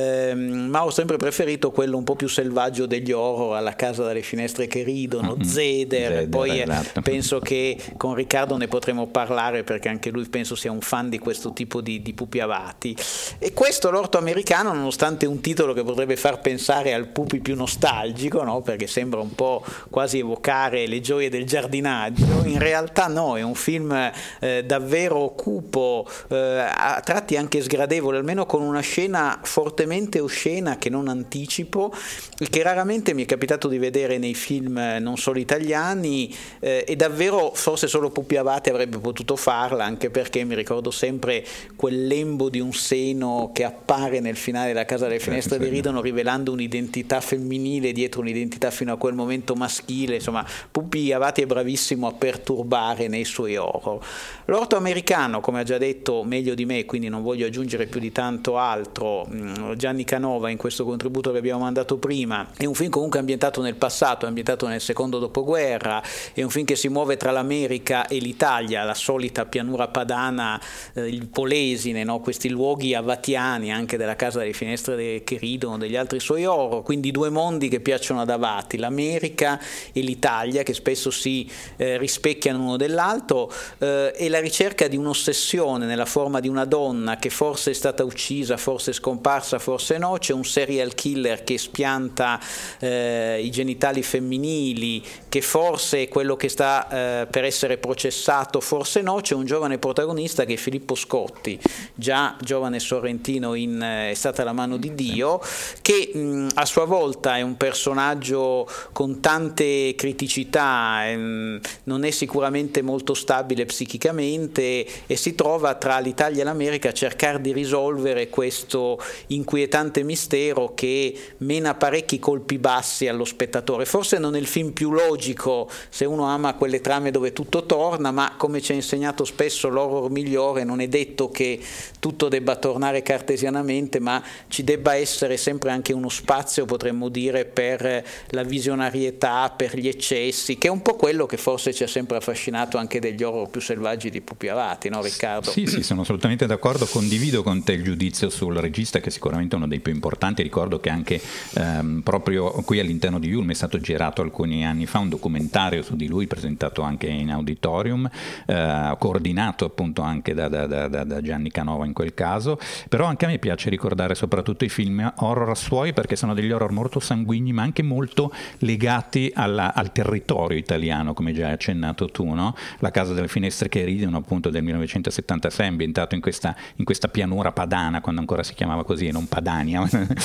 ma ho sempre preferito quello un po' più selvaggio degli horror, alla casa dalle finestre che ridono, Zeder. Poi esatto. Penso che con Riccardo ne potremo parlare, perché anche lui penso sia un fan di questo tipo di Pupi Avati. E questo, l'orto americano, nonostante un titolo che potrebbe far pensare al Pupi più nostalgico, no? Perché sembra un po' quasi evocare le gioie del giardinaggio, in realtà no, è un film davvero cupo, a tratti anche sgradevole, almeno con una scena fortemente oscena che non anticipo, che raramente mi è capitato di vedere nei film non solo italiani, e davvero forse solo Pupi Avati avrebbe potuto farla, anche perché mi ricordo sempre quel lembo di un seno che appare nel finale della casa delle finestre che ridono, rivelando un'identità un'identità femminile dietro un'identità fino a quel momento maschile. Insomma, Pupi Avati è bravissimo a perturbare nei suoi horror. L'orto americano, come ha già detto meglio di me, quindi non voglio aggiungere più di tanto altro, Gianni Canova in questo contributo che abbiamo mandato prima, è un film comunque ambientato nel passato, è ambientato nel secondo dopoguerra, è un film che si muove tra l'America e l'Italia, la solita pianura padana, il Polesine, no? Questi luoghi avatiani anche della Casa delle Finestre che ridono, degli altri suoi horror, quindi due mondi che piacciono ad Avati, l'America e l'Italia, che spesso si rispecchiano uno dell'altro, e la ricerca di un'ossessione nella forma di una donna che forse è stata uccisa, forse è scomparsa, forse no. C'è un serial killer che spianta i genitali femminili, che forse è quello che sta per essere processato, forse no. C'è un giovane protagonista che è Filippo Scotti, già giovane sorrentino in È stata la mano di Dio, che a sua volta è un personaggio con tante criticità, non è sicuramente molto stabile psichicamente e si trova tra l'Italia e l'America a cercare di risolvere questo inquietante mistero che mena parecchi colpi bassi allo spettatore. Forse non è il film più logico se uno ama quelle trame dove tutto torna, ma come ci ha insegnato spesso l'horror migliore, non è detto che tutto debba tornare cartesianamente, ma ci debba essere sempre anche uno spazio, potremmo dire, per la visionarietà, per gli eccessi, che è un po' quello che forse ci ha sempre affascinato anche degli horror più selvaggi di Pupi Avati, no Riccardo? Sì, sono assolutamente d'accordo, condivido con te il giudizio sul regista, che è sicuramente uno dei più importanti. Ricordo che anche proprio qui all'interno di Yulm è stato girato alcuni anni fa un documentario su di lui, presentato anche in auditorium, coordinato appunto anche da Gianni Canova in quel caso. Però anche a me piace ricordare soprattutto i film horror suoi, perché sono degli horror molto sanguigni ma anche molto legati al territorio italiano, come già hai accennato tu, no? La Casa delle Finestre che ridono, appunto, del 1976, ambientato in questa pianura padana, quando ancora si chiamava così e non Padania.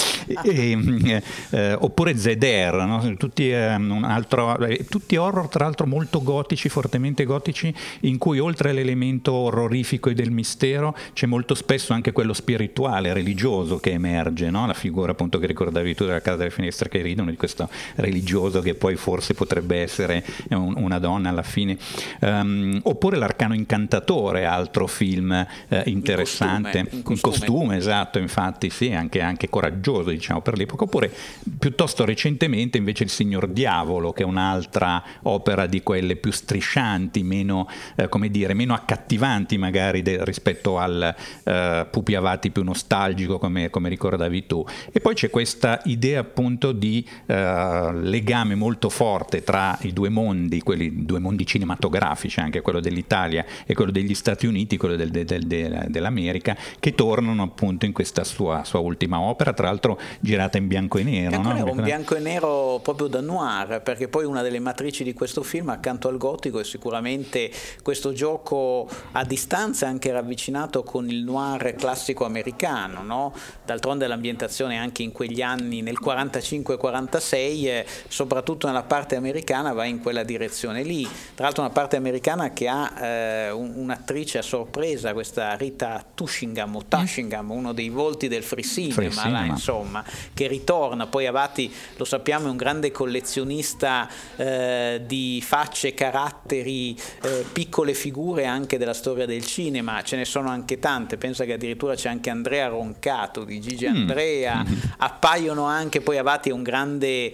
Oppure Zeder, no? Tutti horror tra l'altro molto gotici, fortemente gotici, in cui oltre all'elemento orrorifico e del mistero c'è molto spesso anche quello spirituale, religioso che emerge, no? La figura appunto che ricordavi tu della Casa delle Finestre che ridono, di questo religioso che poi forse potrebbe essere una donna alla fine. Oppure L'Arcano Incantatore, altro film interessante, in costume, esatto, infatti sì, anche coraggioso, diciamo, per l'epoca. Oppure piuttosto recentemente invece Il Signor Diavolo, che è un'altra opera di quelle più striscianti, meno meno accattivanti magari rispetto al Pupi Avati più nostalgico, come ricordavi tu. E poi c'è questa idea appunto di legame molto forte tra i due mondi, quelli due mondi cinematografici, anche quello dell'Italia e quello degli Stati Uniti, quello dell'America, che tornano appunto in questa sua ultima opera, tra l'altro girata in bianco e nero. Un bianco e nero proprio da noir, perché poi una delle matrici di questo film, accanto al gotico, è sicuramente questo gioco a distanza anche ravvicinato con il noir classico americano, no? D'altronde l'ambientazione anche in quegli anni, nel 45-46, soprattutto nella parte americana, va in quella direzione lì. Tra l'altro una parte americana che ha un'attrice a sorpresa, questa Rita Tushingham, uno dei volti del free cinema. Là, insomma, che ritorna. Poi Avati, lo sappiamo, è un grande collezionista di facce, caratteri, piccole figure anche della storia del cinema. Ce ne sono anche tante, pensa che addirittura c'è anche Andrea Roncato di Gigi Andrea. Appaiono anche, poi Avati è un grande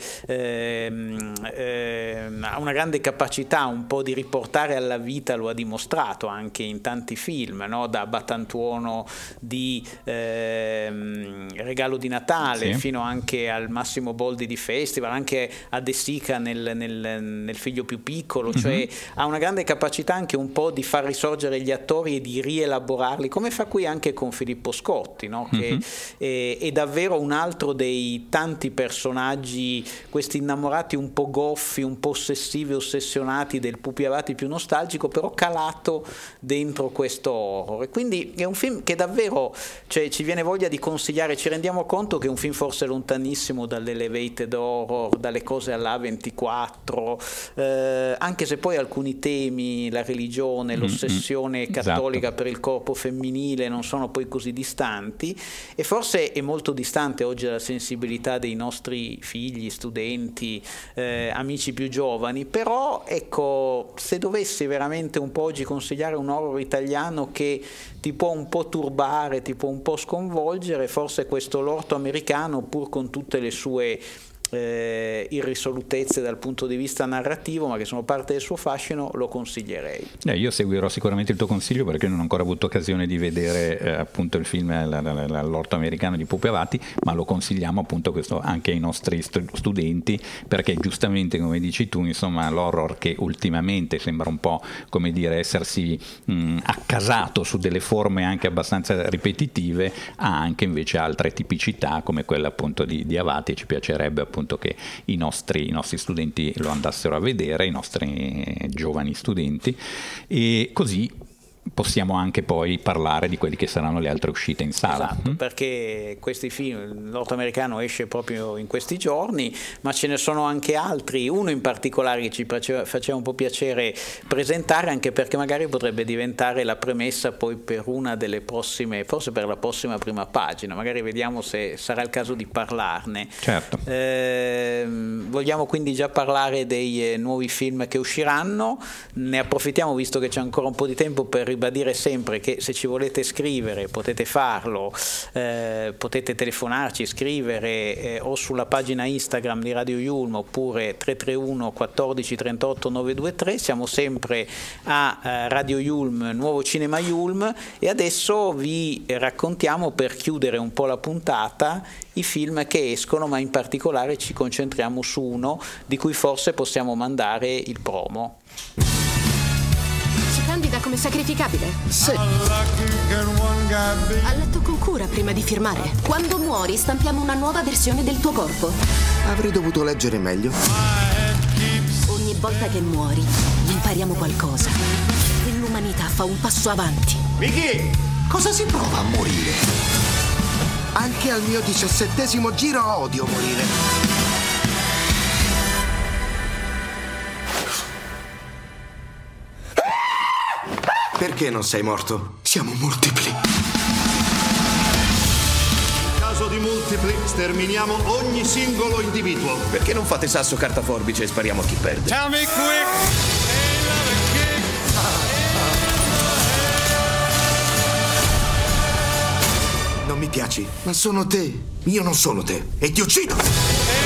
ha una grande capacità un po' di riportare alla vita, lo ha dimostrato anche in tanti film, no? Da Battantuono di Regalo di Natale, sì, fino anche al Massimo Boldi di Festival, anche a De Sica nel Figlio più piccolo, cioè ha una grande capacità anche un po' di far risorgere gli attori e di rielaborarli, come fa qui anche con Filippo Scotti, no? Che è davvero un altro dei tanti personaggi, questi innamorati un po' goffi, un po' ossessivi, ossessionati del Pupi Avati più nostalgico, però calato dentro questo horror. E quindi è un film che davvero, cioè, ci viene voglia di consigliare. Ci rendiamo conto che è un film forse lontanissimo dall'elevated horror, dalle cose all'A24, anche se poi alcuni temi, la religione, l'ossessione cattolica, esatto, per il corpo femminile non sono poi così distanti, e forse è molto distante oggi dalla sensibilità responsabilità dei nostri figli, studenti, amici più giovani, però ecco, se dovessi veramente un po' oggi consigliare un horror italiano che ti può un po' turbare, ti può un po' sconvolgere, forse questo L'orto americano, pur con tutte le sue irrisolutezze dal punto di vista narrativo, ma che sono parte del suo fascino, lo consiglierei. Io seguirò sicuramente il tuo consiglio, perché non ho ancora avuto occasione di vedere appunto il film L'orto americano di Pupi Avati, ma lo consigliamo appunto questo anche ai nostri studenti, perché giustamente, come dici tu, insomma, l'horror che ultimamente sembra un po', come dire, essersi accasato su delle forme anche abbastanza ripetitive, ha anche invece altre tipicità come quella appunto di Avati, e ci piacerebbe appunto che i nostri studenti lo andassero a vedere, i nostri giovani studenti, e così possiamo anche poi parlare di quelli che saranno le altre uscite in sala. Esatto, perché questi film, L'orto americano esce proprio in questi giorni, ma ce ne sono anche altri, uno in particolare che ci faceva un po' piacere presentare, anche perché magari potrebbe diventare la premessa poi per una delle prossime, forse per la prossima prima pagina, magari vediamo se sarà il caso di parlarne. Certo. Vogliamo quindi già parlare dei nuovi film che usciranno, ne approfittiamo visto che c'è ancora un po' di tempo per ribadire sempre che se ci volete scrivere potete farlo, potete telefonarci, scrivere o sulla pagina Instagram di Radio Yulm, oppure 331 14 38 923. Siamo sempre a Radio Yulm, Nuovo Cinema Yulm, e adesso vi raccontiamo, per chiudere un po' la puntata, i film che escono, ma in particolare ci concentriamo su uno di cui forse possiamo mandare il promo. Candida come sacrificabile? Sì. Ha letto con cura prima di firmare. Quando muori stampiamo una nuova versione del tuo corpo. Avrei dovuto leggere meglio. Ogni volta che muori impariamo qualcosa e l'umanità fa un passo avanti. Vicky, cosa si prova a morire? Anche al mio 17° giro odio morire. Perché non sei morto? Siamo multipli. In caso di multipli, sterminiamo ogni singolo individuo. Perché non fate sasso, carta, forbice e spariamo a chi perde? Tell me quick. Non mi piaci, ma sono te. Io non sono te. E ti uccido!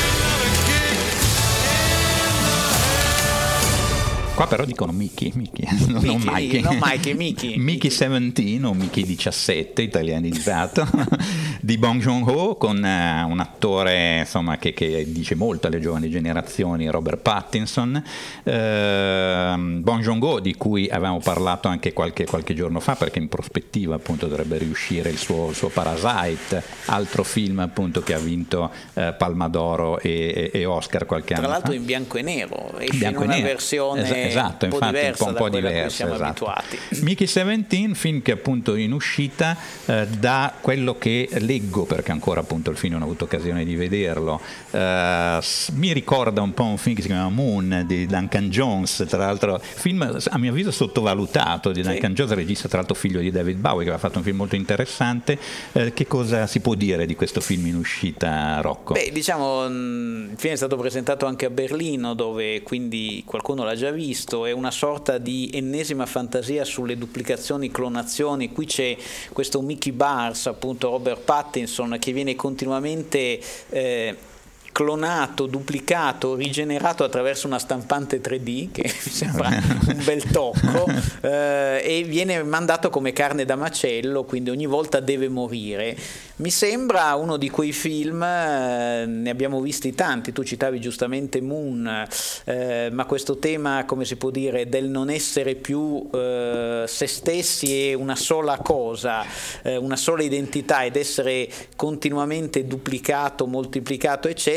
Qua però dicono Mickey, non Mikey. Non Mikey, Mickey. Mickey 17 o Mickey 17 italianizzato di Bong Joon-ho, con un attore insomma che dice molto alle giovani generazioni, Robert Pattinson. Bong Joon-ho, di cui avevamo parlato anche qualche giorno fa, perché in prospettiva appunto dovrebbe riuscire il suo Parasite, altro film appunto che ha vinto Palma d'Oro e Oscar qualche anno fa. Tra l'altro in bianco e nero, esce in una versione esatto, un po' infatti diversa un po' da quella diversa, a cui siamo esatto. abituati. Mickey 17, film che appunto in uscita, da quello che leggo, perché ancora appunto il film non ho avuto occasione di vederlo, mi ricorda un po' un film che si chiama Moon di Duncan Jones, tra l'altro film a mio avviso sottovalutato di Duncan Jones, regista tra l'altro figlio di David Bowie, che aveva fatto un film molto interessante. Che cosa si può dire di questo film in uscita, Rocco? Beh, diciamo, il film è stato presentato anche a Berlino, dove quindi qualcuno l'ha già visto. È una sorta di ennesima fantasia sulle duplicazioni, clonazioni. Qui c'è questo Mickey Bars, appunto Robert Pattinson, che viene continuamente clonato, duplicato, rigenerato attraverso una stampante 3D, che mi sembra un bel tocco, e viene mandato come carne da macello, quindi ogni volta deve morire. Mi sembra uno di quei film, ne abbiamo visti tanti, tu citavi giustamente Moon, ma questo tema, come si può dire, del non essere più se stessi e una sola cosa, una sola identità, ed essere continuamente duplicato, moltiplicato, eccetera,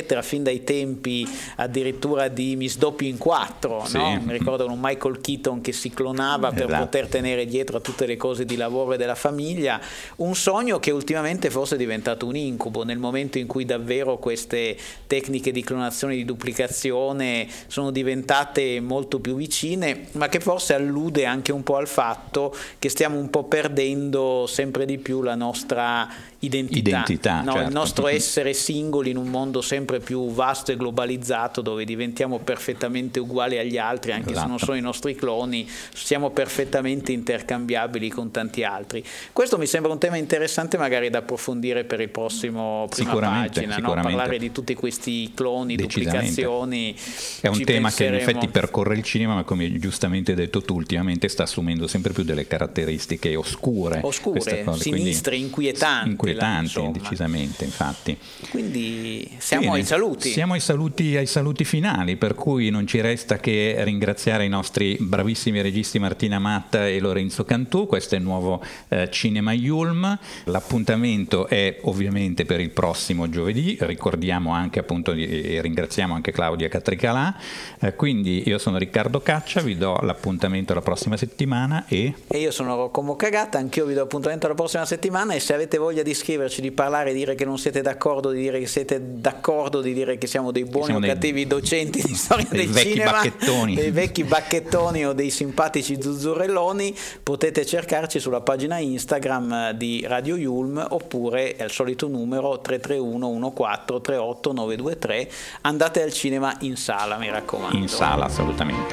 eccetera, fin dai tempi addirittura di Miss Doppio in 4, Sì. no? Mi ricordo un Michael Keaton che si clonava per poter tenere dietro a tutte le cose di lavoro e della famiglia, un sogno che ultimamente forse è diventato un incubo nel momento in cui davvero queste tecniche di clonazione e di duplicazione sono diventate molto più vicine, ma che forse allude anche un po' al fatto che stiamo un po' perdendo sempre di più la nostra identità, no? Certo. Il nostro essere singoli in un mondo sempre più vasto e globalizzato, dove diventiamo perfettamente uguali agli altri, anche se non sono i nostri cloni, siamo perfettamente intercambiabili con tanti altri. Questo mi sembra un tema interessante magari da approfondire per il prossimo prima pagina, no? Parlare di tutti questi cloni, duplicazioni. È un tema che in effetti percorre il cinema, ma come giustamente hai detto tu, ultimamente sta assumendo sempre più delle caratteristiche oscure, sinistre, inquietanti, decisamente, infatti. Quindi siamo ai saluti. Siamo ai saluti finali, per cui non ci resta che ringraziare i nostri bravissimi registi Martina Matta e Lorenzo Cantù. Questo è il nuovo Cinema Yulm. L'appuntamento è ovviamente per il prossimo giovedì, ricordiamo anche appunto e ringraziamo anche Claudia Catricalà. Quindi io sono Riccardo Caccia, vi do l'appuntamento la prossima settimana e io sono Rocco Moccagata, anch'io vi do appuntamento la prossima settimana, e se avete voglia di scriverci, di parlare, di dire che non siete d'accordo, di dire che siete d'accordo, di dire che siamo dei buoni o cattivi docenti di storia del cinema, dei vecchi bacchettoni o dei simpatici zuzzurelloni, potete cercarci sulla pagina Instagram di Radio Yulm, oppure al solito numero 331 14 38 923. Andate al cinema in sala, mi raccomando. In sala, assolutamente.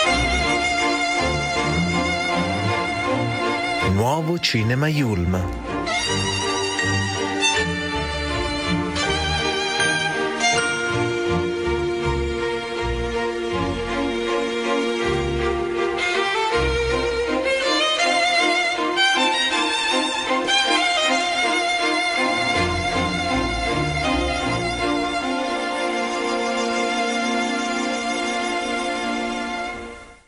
Nuovo Cinema Yulm.